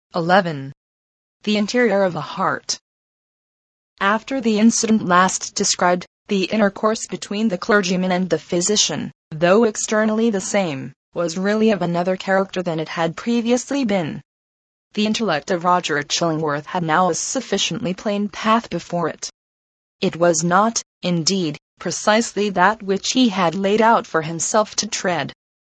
11. The interior of the heart. After the incident last described, the intercourse between the clergyman and the physician, though externally the same, was really of another character than it had previously been. The intellect of Roger Chillingworth had now a sufficiently plain path before it. It was not, indeed, precisely that which he had laid out for himself to tread.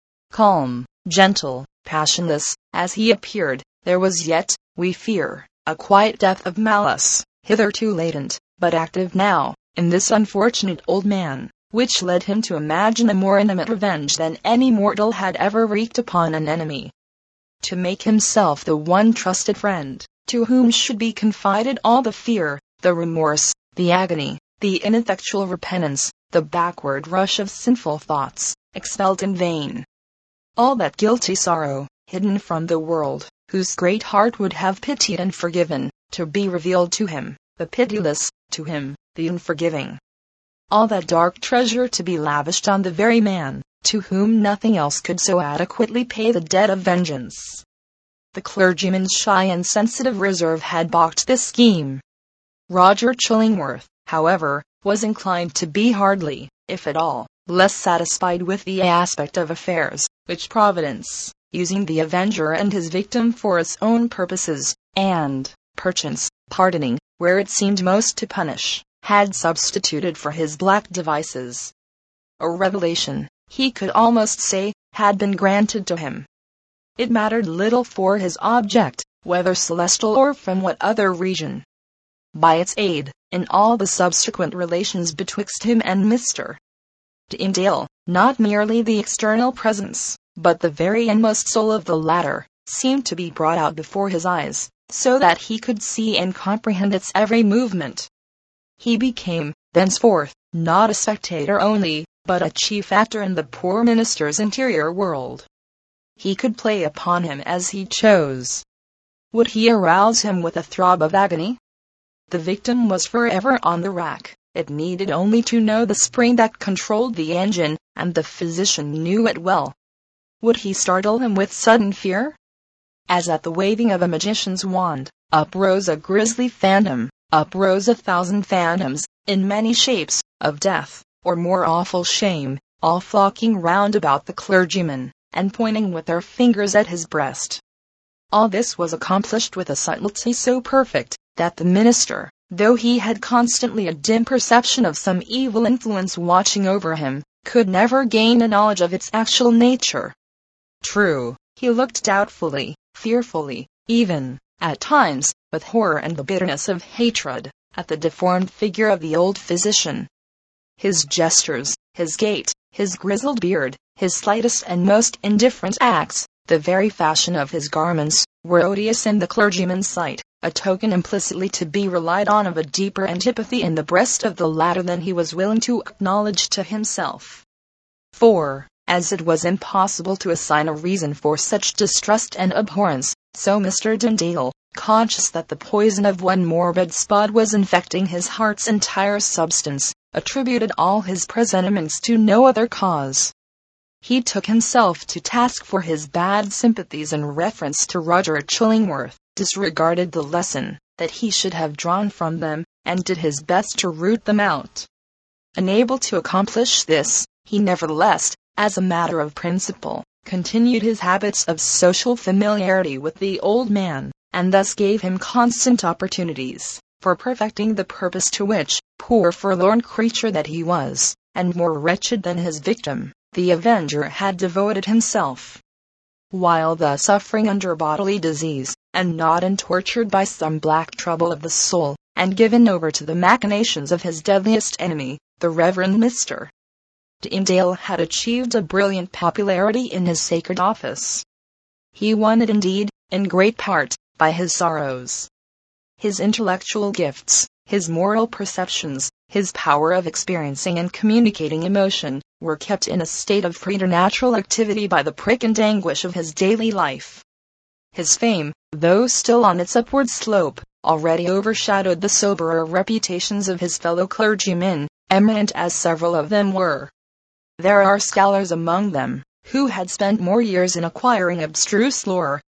Calm, gentle, passionless, as he appeared, there was yet, we fear, a quiet depth of malice, hitherto latent, but active now, in this unfortunate old man, which led him to imagine a more intimate revenge than any mortal had ever wreaked upon an enemy. To make himself the one trusted friend, to whom should be confided all the fear, the remorse, the agony, the ineffectual repentance, the backward rush of sinful thoughts, expelled in vain. All that guilty sorrow, hidden from the world, whose great heart would have pitied and forgiven, to be revealed to him, the pitiless, to him, the unforgiving. All that dark treasure to be lavished on the very man, to whom nothing else could so adequately pay the debt of vengeance. The clergyman's shy and sensitive reserve had balked this scheme. Roger Chillingworth, however, was inclined to be hardly, if at all, less satisfied with the aspect of affairs, which Providence, using the avenger and his victim for its own purposes, and, perchance, pardoning, where it seemed most to punish, had substituted for his black devices. A revelation, he could almost say, had been granted to him. It mattered little for his object, whether celestial or from what other region. By its aid, in all the subsequent relations betwixt him and Mr. Deandale, not merely the external presence, but the very inmost soul of the latter, seemed to be brought out before his eyes, so that he could see and comprehend its every movement. He became, thenceforth, not a spectator only, but a chief actor in the poor minister's interior world. He could play upon him as he chose. Would he arouse him with a throb of agony? The victim was forever on the rack. It needed only to know the spring that controlled the engine, and the physician knew it well. Would he startle him with sudden fear? As at the waving of a magician's wand, uprose a grisly phantom, uprose 1,000 phantoms, in many shapes, of death, or more awful shame, all flocking round about the clergyman, and pointing with their fingers at his breast. All this was accomplished with a subtlety so perfect, that the minister, though he had constantly a dim perception of some evil influence watching over him, could never gain a knowledge of its actual nature. True, he looked doubtfully, fearfully, even, at times, with horror and the bitterness of hatred, at the deformed figure of the old physician. His gestures, his gait, his grizzled beard, his slightest and most indifferent acts, the very fashion of his garments, were odious in the clergyman's sight, a token implicitly to be relied on of a deeper antipathy in the breast of the latter than he was willing to acknowledge to himself. For, as it was impossible to assign a reason for such distrust and abhorrence, so Mr. Deandale, conscious that the poison of one morbid spot was infecting his heart's entire substance, attributed all his presentiments to no other cause. He took himself to task for his bad sympathies in reference to Roger Chillingworth, disregarded the lesson that he should have drawn from them, and did his best to root them out. Unable to accomplish this, he nevertheless, as a matter of principle, continued his habits of social familiarity with the old man, and thus gave him constant opportunities for perfecting the purpose to which, poor forlorn creature that he was, and more wretched than his victim, the avenger had devoted himself. While thus suffering under bodily disease, and gnawed tortured by some black trouble of the soul, and given over to the machinations of his deadliest enemy, the Reverend Mr. Deandale had achieved a brilliant popularity in his sacred office. He won it indeed, in great part, by his sorrows. His intellectual gifts, his moral perceptions, his power of experiencing and communicating emotion, were kept in a state of preternatural activity by the prick and anguish of his daily life. His fame, though still on its upward slope, already overshadowed the soberer reputations of his fellow clergymen, eminent as several of them were. There are scholars among them, who had spent more years in acquiring abstruse lore,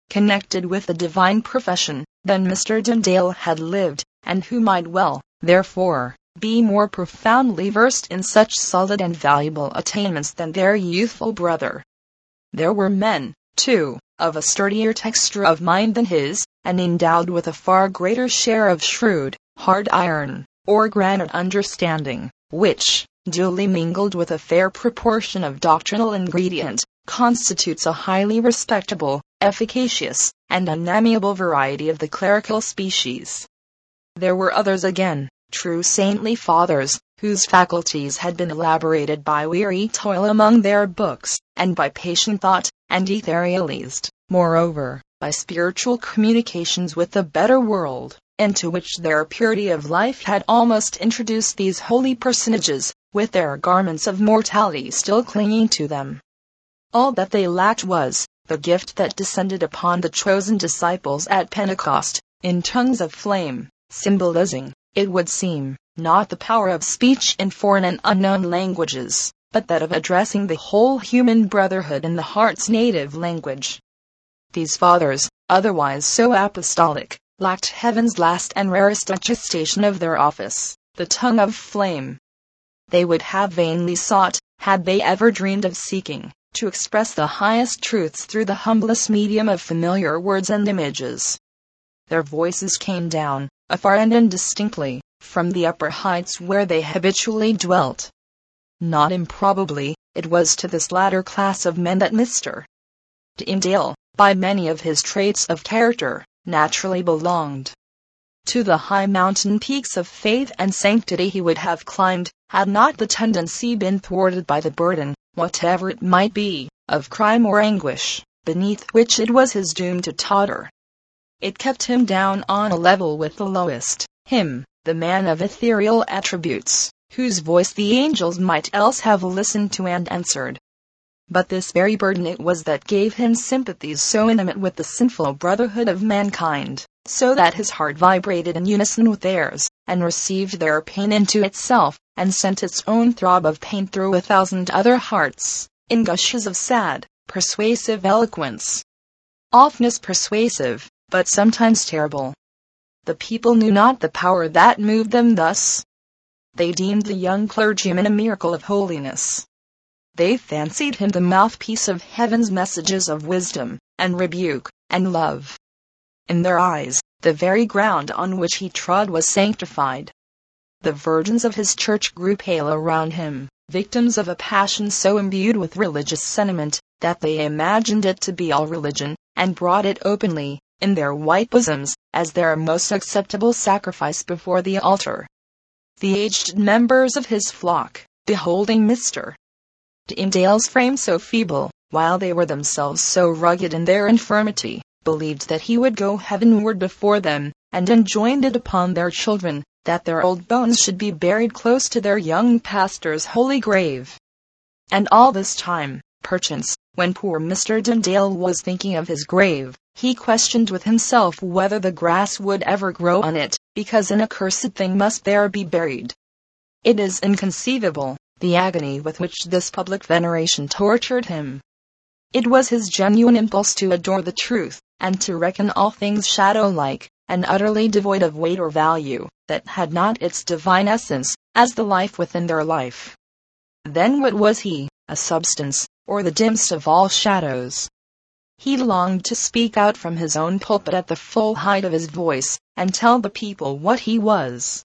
connected with the divine profession, than Mr. Dundale had lived, and who might well, therefore, be more profoundly versed in such solid and valuable attainments than their youthful brother. There were men, too, of a sturdier texture of mind than his, and endowed with a far greater share of shrewd, hard iron, or granite understanding, which, duly mingled with a fair proportion of doctrinal ingredient, constitutes a highly respectable, efficacious, and unamiable variety of the clerical species. There were others again, true saintly fathers, whose faculties had been elaborated by weary toil among their books, and by patient thought, and etherealized, moreover, by spiritual communications with the better world, into which their purity of life had almost introduced these holy personages, with their garments of mortality still clinging to them. All that they lacked was the gift that descended upon the chosen disciples at Pentecost, in tongues of flame, symbolizing, it would seem, not the power of speech in foreign and unknown languages, but that of addressing the whole human brotherhood in the heart's native language. These fathers, otherwise so apostolic, lacked heaven's last and rarest attestation of their office, the tongue of flame. They would have vainly sought, had they ever dreamed of seeking, to express the highest truths through the humblest medium of familiar words and images. Their voices came down, afar and indistinctly, from the upper heights where they habitually dwelt. Not improbably, it was to this latter class of men that Mr. Dundale, by many of his traits of character, naturally belonged. To the high mountain peaks of faith and sanctity he would have climbed, had not the tendency been thwarted by the burden, whatever it might be, of crime or anguish, beneath which it was his doom to totter. It kept him down on a level with the lowest, him, the man of ethereal attributes, whose voice the angels might else have listened to and answered. But this very burden it was that gave him sympathies so intimate with the sinful brotherhood of mankind, so that his heart vibrated in unison with theirs, and received their pain into itself, and sent its own throb of pain through 1,000 other hearts, in gushes of sad, persuasive eloquence. Oftness persuasive, but sometimes terrible. The people knew not the power that moved them thus. They deemed the young clergyman a miracle of holiness. They fancied him the mouthpiece of heaven's messages of wisdom, and rebuke, and love. In their eyes, the very ground on which he trod was sanctified. The virgins of his church grew pale around him, victims of a passion so imbued with religious sentiment, that they imagined it to be all religion, and brought it openly, in their white bosoms, as their most acceptable sacrifice before the altar. The aged members of his flock, beholding Mr. Dundale's frame so feeble, while they were themselves so rugged in their infirmity, believed that he would go heavenward before them, and enjoined it upon their children, that their old bones should be buried close to their young pastor's holy grave. And all this time, perchance, when poor Mr. Dundale was thinking of his grave, he questioned with himself whether the grass would ever grow on it, because an accursed thing must there be buried. It is inconceivable, the agony with which this public veneration tortured him. It was his genuine impulse to adore the truth, and to reckon all things shadow-like, and utterly devoid of weight or value, that had not its divine essence, as the life within their life. Then what was he? A substance, or the dimmest of all shadows? He longed to speak out from his own pulpit at the full height of his voice, and tell the people what he was.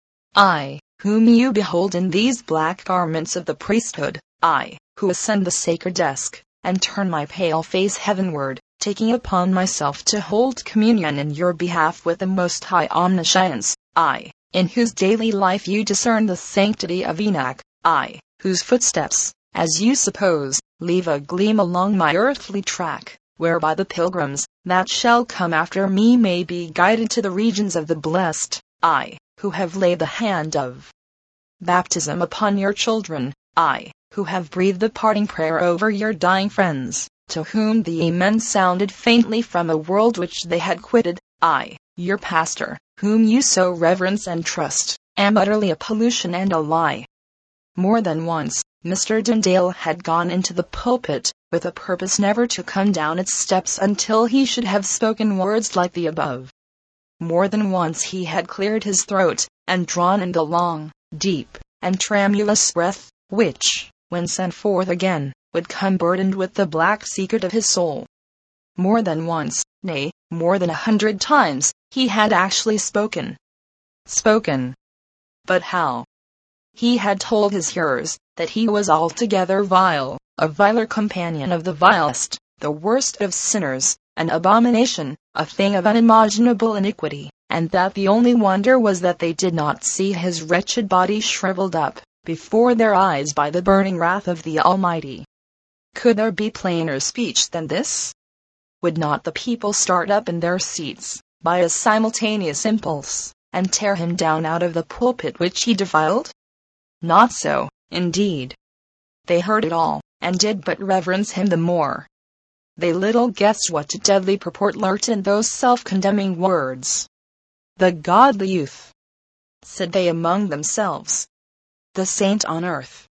I, whom you behold in these black garments of the priesthood, I, who ascend the sacred desk, and turn my pale face heavenward, taking upon myself to hold communion in your behalf with the Most High Omniscience, I, in whose daily life you discern the sanctity of Enoch, I, whose footsteps, as you suppose, leave a gleam along my earthly track, whereby the pilgrims that shall come after me may be guided to the regions of the blessed, I, who have laid the hand of baptism upon your children, I, who have breathed the parting prayer over your dying friends, to whom the Amen sounded faintly from a world which they had quitted, I, your pastor, whom you so reverence and trust, am utterly a pollution and a lie. More than once, Mr. Dundale had gone into the pulpit, with a purpose never to come down its steps until he should have spoken words like the above. More than once he had cleared his throat, and drawn in the long, deep, and tremulous breath, which, when sent forth again, would come burdened with the black secret of his soul. More than once, nay, more than 100 times, he had actually spoken. But how? He had told his hearers that he was altogether vile, a viler companion of the vilest, the worst of sinners, an abomination, a thing of unimaginable iniquity, and that the only wonder was that they did not see his wretched body shriveled up before their eyes by the burning wrath of the Almighty. Could there be plainer speech than this? Would not the people start up in their seats, by a simultaneous impulse, and tear him down out of the pulpit which he defiled? Not so, indeed. They heard it all, and did but reverence him the more. They little guessed what deadly purport lurked in those self-condemning words. The godly youth, said they among themselves. The saint on earth.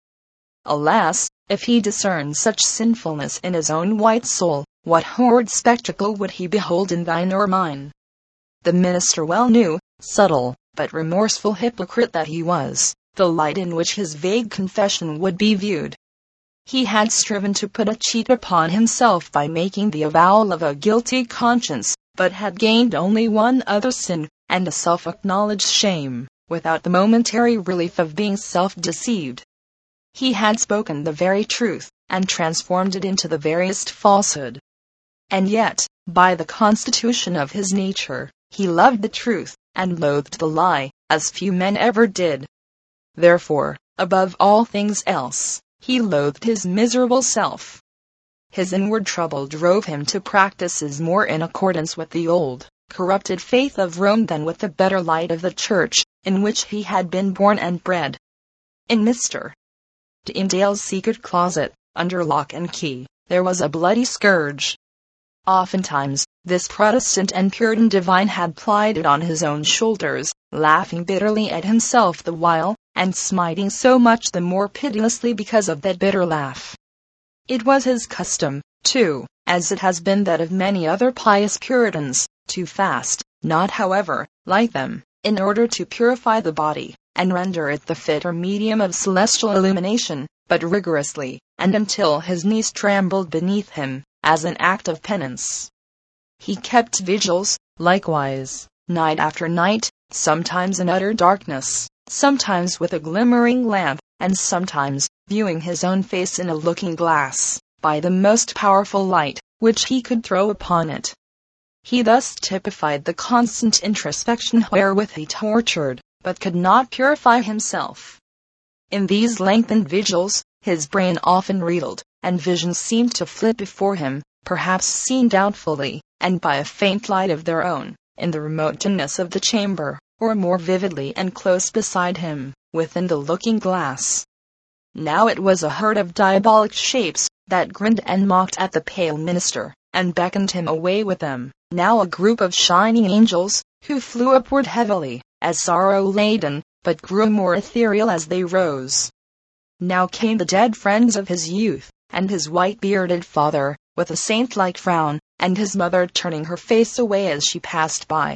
Alas, if he discerned such sinfulness in his own white soul, what horrid spectacle would he behold in thine or mine? The minister well knew, subtle, but remorseful hypocrite that he was, the light in which his vague confession would be viewed. He had striven to put a cheat upon himself by making the avowal of a guilty conscience, but had gained only one other sin, and a self-acknowledged shame, without the momentary relief of being self-deceived. He had spoken the very truth, and transformed it into the veriest falsehood. And yet, by the constitution of his nature, he loved the truth, and loathed the lie, as few men ever did. Therefore, above all things else, he loathed his miserable self. His inward trouble drove him to practices more in accordance with the old, corrupted faith of Rome than with the better light of the Church, in which he had been born and bred. In Mr. Deandale's secret closet, under lock and key, there was a bloody scourge. Oftentimes, this Protestant and Puritan divine had plied it on his own shoulders, laughing bitterly at himself the while, and smiting so much the more pitilessly because of that bitter laugh. It was his custom, too, as it has been that of many other pious Puritans, to fast, not however, like them, in order to purify the body, and render it the fitter medium of celestial illumination, but rigorously, and until his knees trembled beneath him, as an act of penance. He kept vigils, likewise, night after night, sometimes in utter darkness, sometimes with a glimmering lamp, and sometimes, viewing his own face in a looking-glass, by the most powerful light which he could throw upon it. He thus typified the constant introspection wherewith he tortured, but could not purify himself. In these lengthened vigils, his brain often reeled, and visions seemed to flit before him, perhaps seen doubtfully, and by a faint light of their own, in the remoteness of the chamber, or more vividly and close beside him, within the looking-glass. Now it was a herd of diabolic shapes, that grinned and mocked at the pale minister, and beckoned him away with them, now a group of shining angels, who flew upward heavily, as sorrow-laden, but grew more ethereal as they rose. Now came the dead friends of his youth, and his white-bearded father, with a saint-like frown, and his mother turning her face away as she passed by.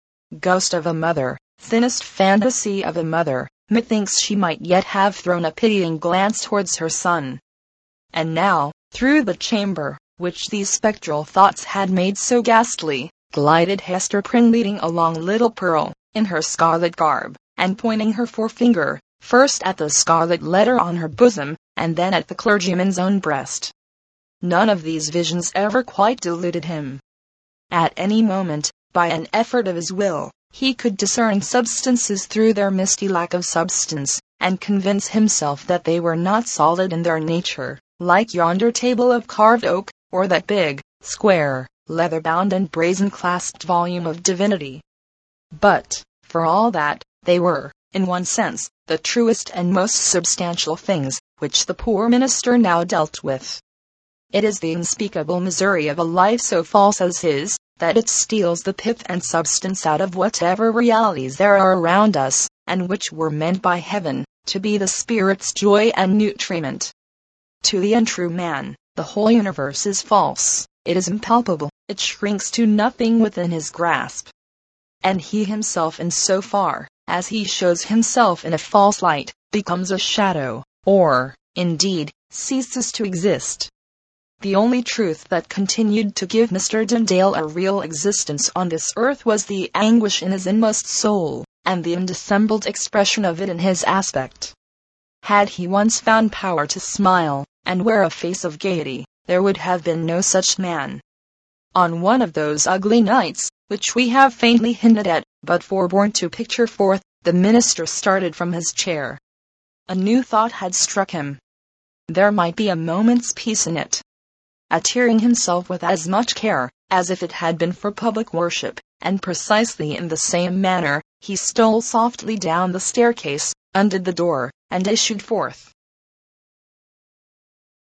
Ghost of a mother, thinnest fantasy of a mother, methinks she might yet have thrown a pitying glance towards her son. And now, through the chamber, which these spectral thoughts had made so ghastly, glided Hester Prynne leading along little Pearl, in her scarlet garb, and pointing her forefinger, first at the scarlet letter on her bosom, and then at the clergyman's own breast. None of these visions ever quite deluded him. At any moment, by an effort of his will, he could discern substances through their misty lack of substance, and convince himself that they were not solid in their nature, like yonder table of carved oak, or that big, square, leather-bound and brazen-clasped volume of divinity. But, for all that, they were, in one sense, the truest and most substantial things which the poor minister now dealt with. It is the unspeakable misery of a life so false as his, that it steals the pith and substance out of whatever realities there are around us, and which were meant by heaven to be the spirit's joy and nutriment. To the untrue man, The whole universe is false, it is impalpable, it shrinks to nothing within his grasp. And he himself, in so far as he shows himself in a false light, becomes a shadow, or, indeed, ceases to exist. The only truth that continued to give Mr. Dundale a real existence on this earth was the anguish in his inmost soul, and the undissembled expression of it in his aspect. Had he once found power to smile, and wear a face of gaiety, there would have been no such man. On one of those ugly nights, which we have faintly hinted at, but forborne to picture forth, the minister started from his chair. A new thought had struck him. There might be a moment's peace in it. Attiring himself with as much care as if it had been for public worship, and precisely in the same manner, he stole softly down the staircase, undid the door, and issued forth.